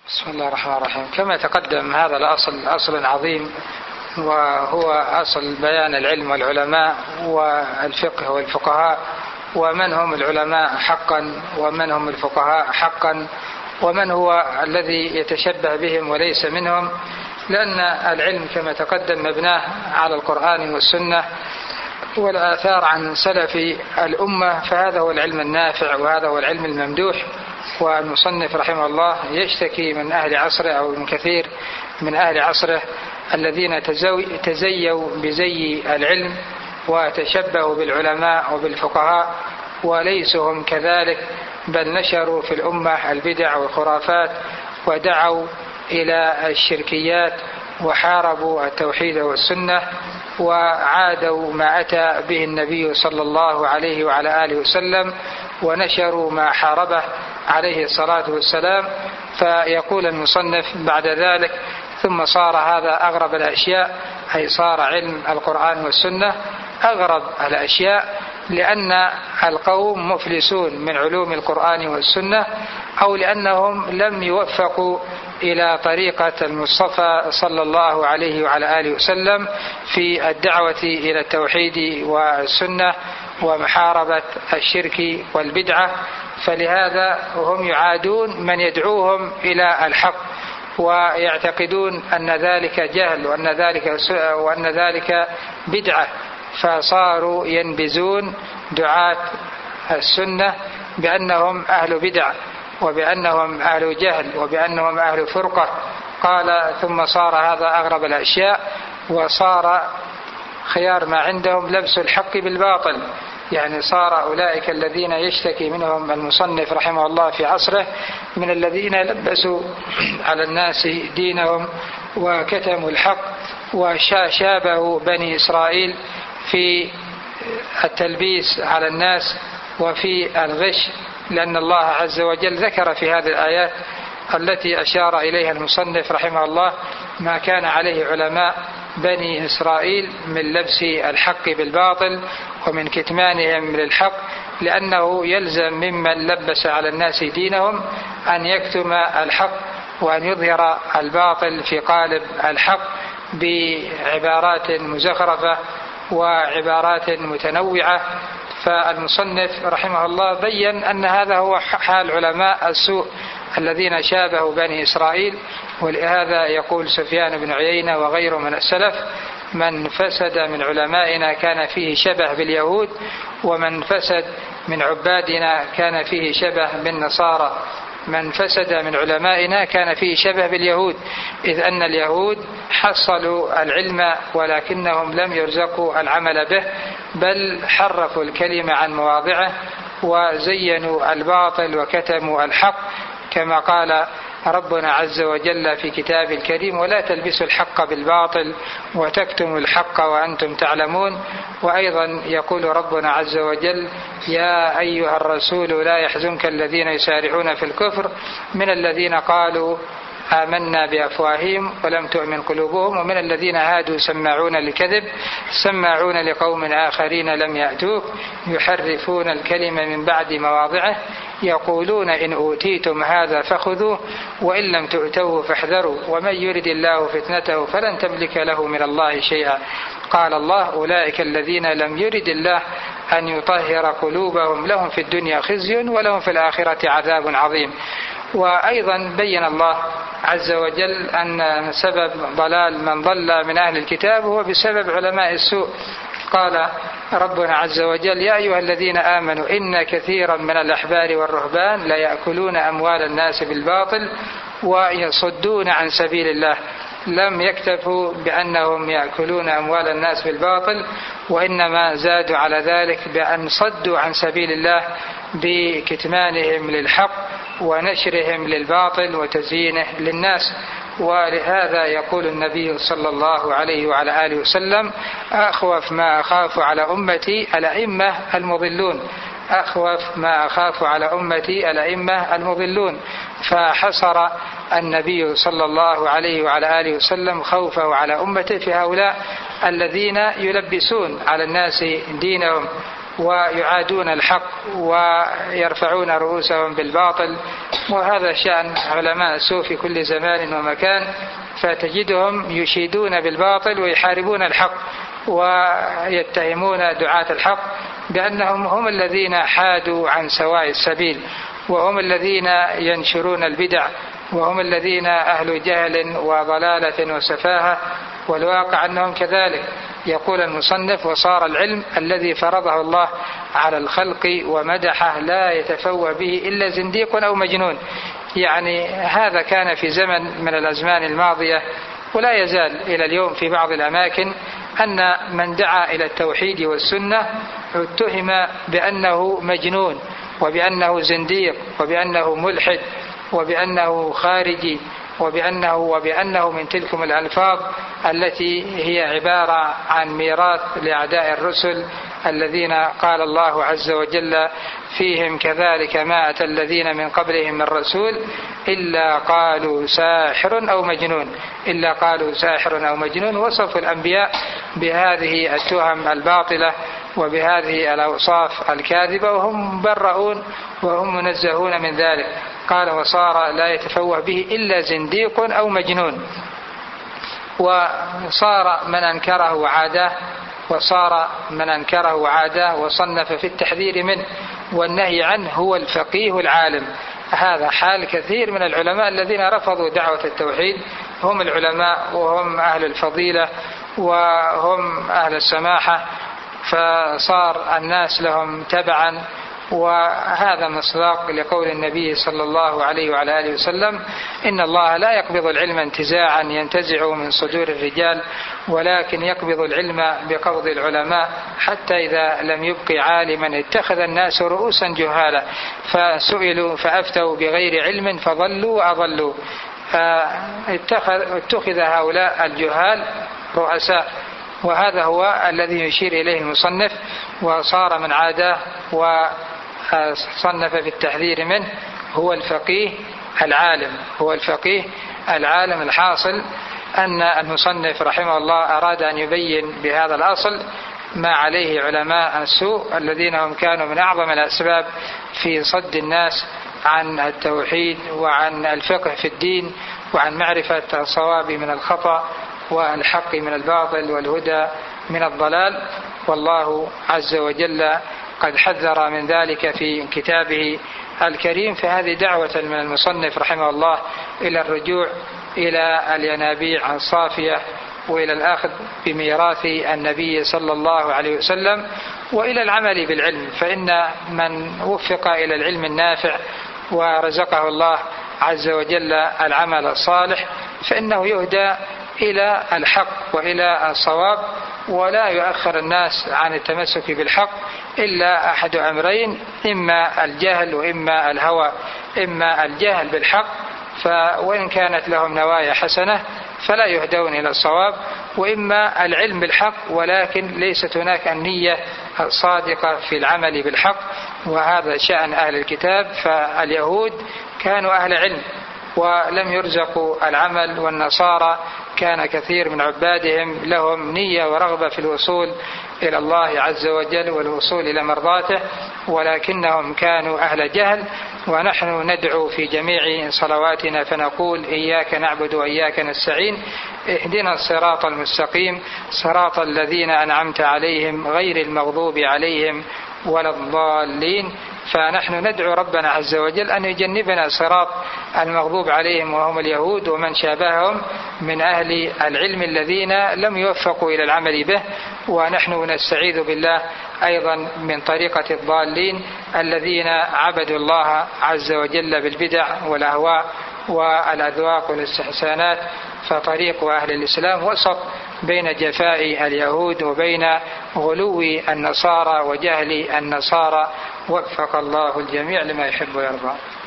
بسم الله الرحمن الرحيم. كما تقدم هذا الأصل أصل عظيم، وهو أصل بيان العلم والعلماء والفقه والفقهاء، ومن هم العلماء حقا ومن هم الفقهاء حقا، ومن هو الذي يتشبه بهم وليس منهم، لأن العلم كما تقدم مبناه على القرآن والسنة والآثار عن سلف الأمة، فهذا هو العلم النافع وهذا هو العلم الممدوح. والمصنف رحمه الله يشتكي من أهل عصره أو من كثير من أهل عصره الذين تزيوا بزي العلم وتشبهوا بالعلماء وبالفقهاء وليسوا هم كذلك، بل نشروا في الأمة البدع والخرافات ودعوا إلى الشركيات وحاربوا التوحيد والسنة وعادوا ما أتى به النبي صلى الله عليه وعلى آله وسلم ونشروا ما حاربه عليه الصلاة والسلام. فيقول المصنف بعد ذلك: ثم صار هذا أغرب الأشياء، أي صار علم القرآن والسنة أغرب الأشياء، لأن القوم مفلسون من علوم القرآن والسنة، أو لأنهم لم يوفقوا إلى طريقة المصطفى صلى الله عليه وعلى آله وسلم في الدعوة إلى التوحيد والسنة ومحاربة الشرك والبدعة، فلهذا هم يعادون من يدعوهم إلى الحق ويعتقدون أن ذلك جهل وأن ذلك بدعة، فصاروا ينبذون دعاة السنة بأنهم أهل بدع وبأنهم أهل جهل وبأنهم أهل فرقة. قال: ثم صار هذا أغرب الأشياء، وصار خيار ما عندهم لبس الحق بالباطل، يعني صار أولئك الذين يشتكي منهم المصنف رحمه الله في عصره من الذين لبسوا على الناس دينهم وكتموا الحق وشابهوا بني إسرائيل في التلبيس على الناس وفي الغش، لأن الله عز وجل ذكر في هذه الآيات التي أشار إليها المصنف رحمه الله ما كان عليه علماء بني إسرائيل من لبس الحق بالباطل ومن كتمانهم للحق، لأنه يلزم ممن لبس على الناس دينهم أن يكتم الحق وأن يظهر الباطل في قالب الحق بعبارات مزخرفة وعبارات متنوعة. فالمصنف رحمه الله بيّن أن هذا هو حال علماء السوء الذين شابهوا بني إسرائيل، ولهذا يقول سفيان بن عيينة وغيره من السلف: من فسد من علمائنا كان فيه شبه باليهود، ومن فسد من عبادنا كان فيه شبه بالنصارى. من فسد من علمائنا كان فيه شبه باليهود، إذ أن اليهود حصلوا العلم ولكنهم لم يرزقوا العمل به، بل حرفوا الكلمة عن مواضعه وزينوا الباطل وكتموا الحق، كما قال ربنا عز وجل في كتاب الكريم: ولا تلبسوا الحق بالباطل وتكتموا الحق وأنتم تعلمون. وأيضا يقول ربنا عز وجل: يا أيها الرسول لا يحزنك الذين يسارعون في الكفر من الذين قالوا آمنا بأفواههم ولم تؤمن قلوبهم ومن الذين هادوا سماعون للكذب سماعون لقوم آخرين لم يأتوك يحرفون الكلمة من بعد مواضعه يقولون إن أوتيتم هذا فخذوه وإن لم تؤتوه فاحذروا ومن يرد الله فتنته فلن تملك له من الله شيئا. قال الله: أولئك الذين لم يرد الله أن يطهر قلوبهم لهم في الدنيا خزي ولهم في الآخرة عذاب عظيم. وأيضا بين الله عز وجل أن سبب ضلال من ضل من أهل الكتاب هو بسبب علماء السوء. قال ربنا عز وجل: يا أيها الذين آمنوا إن كثيرا من الأحبار والرهبان لا يأكلون أموال الناس بالباطل ويصدون عن سبيل الله. لم يكتفوا بأنهم يأكلون أموال الناس بالباطل، وإنما زادوا على ذلك بأن صدوا عن سبيل الله بكتمانهم للحق ونشرهم للباطل وتزيينه للناس. ولهذا يقول النبي صلى الله عليه وعلى آله وسلم: أخوف ما أخاف على أمتي الأئمة المضلون، أخوف ما أخاف على أمتي الأئمة المضلون. فحصر النبي صلى الله عليه وعلى آله وسلم خوفه على أمته في هؤلاء الذين يلبسون على الناس دينهم ويعادون الحق ويرفعون رؤوسهم بالباطل. وهذا شأن علماء السوء في كل زمان ومكان، فتجدهم يشيدون بالباطل ويحاربون الحق ويتهمون دعاة الحق بأنهم هم الذين حادوا عن سواء السبيل، وهم الذين ينشرون البدع، وهم الذين أهل جهل وضلالة وسفاهة. والواقع أنهم كذلك. يقول المصنف: وصار العلم الذي فرضه الله على الخلق ومدحه لا يتفوه به إلا زنديق أو مجنون. يعني هذا كان في زمن من الأزمان الماضية، ولا يزال إلى اليوم في بعض الأماكن، أن من دعا إلى التوحيد والسنة اتهم بأنه مجنون، وبأنه زنديق، وبأنه ملحد، وبأنه خارجي، وبأنه من تلكم الألفاظ التي هي عبارة عن ميراث لأعداء الرسل الذين قال الله عز وجل فيهم: كذلك ما أتى الذين من قبلهم من رسول إلا قالوا ساحر أو مجنون. وصفوا الأنبياء بهذه التهم الباطلة وبهذه الأوصاف الكاذبة، وهم برؤون وهم منزهون من ذلك. قال: وصار لا يتفوه به إلا زنديق أو مجنون. وصار من أنكره وعاداه وصنف في التحذير منه والنهي عنه هو الفقيه العالم. هذا حال كثير من العلماء الذين رفضوا دعوة التوحيد. هم العلماء وهم أهل الفضيلة وهم أهل السماحة، فصار الناس لهم تبعا. وهذا مصداق لقول النبي صلى الله عليه وعلى آله وسلم: إن الله لا يقبض العلم انتزاعا ينتزع من صدور الرجال، ولكن يقبض العلم بقبض العلماء، حتى إذا لم يبق عالما اتخذ الناس رؤوسا جهالا فسئلوا فأفتوا بغير علم فضلوا وأضلوا. اتخذ هؤلاء الجهال رؤساء، وهذا هو الذي يشير إليه المصنف: وصار من عاداه وصنف في التحذير منه هو الفقيه العالم. الحاصل أن المصنف رحمه الله أراد أن يبين بهذا الأصل ما عليه علماء السوء الذين هم كانوا من أعظم الأسباب في صد الناس عن التوحيد وعن الفقه في الدين وعن معرفة الصواب من الخطأ والحق من الباطل والهدى من الضلال. والله عز وجل قد حذر من ذلك في كتابه الكريم. فهذه دعوة من المصنف رحمه الله إلى الرجوع إلى الينابيع الصافية وإلى الأخذ بميراث النبي صلى الله عليه وسلم وإلى العمل بالعلم. فإن من وفق إلى العلم النافع ورزقه الله عز وجل العمل الصالح فإنه يهدى إلى الحق وإلى الصواب، ولا يؤخر الناس عن التمسك بالحق إلا أحد أمرين: إما الجهل وإما الهوى. إما الجهل بالحق وإن كانت لهم نوايا حسنة فلا يهدون إلى الصواب، وإما العلم بالحق ولكن ليست هناك النية الصادقة في العمل بالحق. وهذا شأن أهل الكتاب. فاليهود كانوا أهل علم ولم يرزقوا العمل، والنصارى كان كثير من عبادهم لهم نية ورغبة في الوصول إلى الله عز وجل والوصول إلى مرضاته، ولكنهم كانوا أهل جهل. ونحن ندعو في جميع صلواتنا فنقول: إياك نعبد وإياك نستعين، اهدنا الصراط المستقيم، صراط الذين أنعمت عليهم غير المغضوب عليهم ولا الضالين. فنحن ندعو ربنا عز وجل أن يجنبنا صراط المغضوب عليهم وهم اليهود ومن شابههم من أهل العلم الذين لم يوفقوا إلى العمل به. ونحن نستعيذ بالله أيضا من طريقة الضالين الذين عبدوا الله عز وجل بالبدع والأهواء والأذواق والاستحسانات. فطريق أهل الإسلام وسط بين جفاء اليهود وبين غلو النصارى وجهل النصارى. وفق الله الجميع لما يحب ويرضى.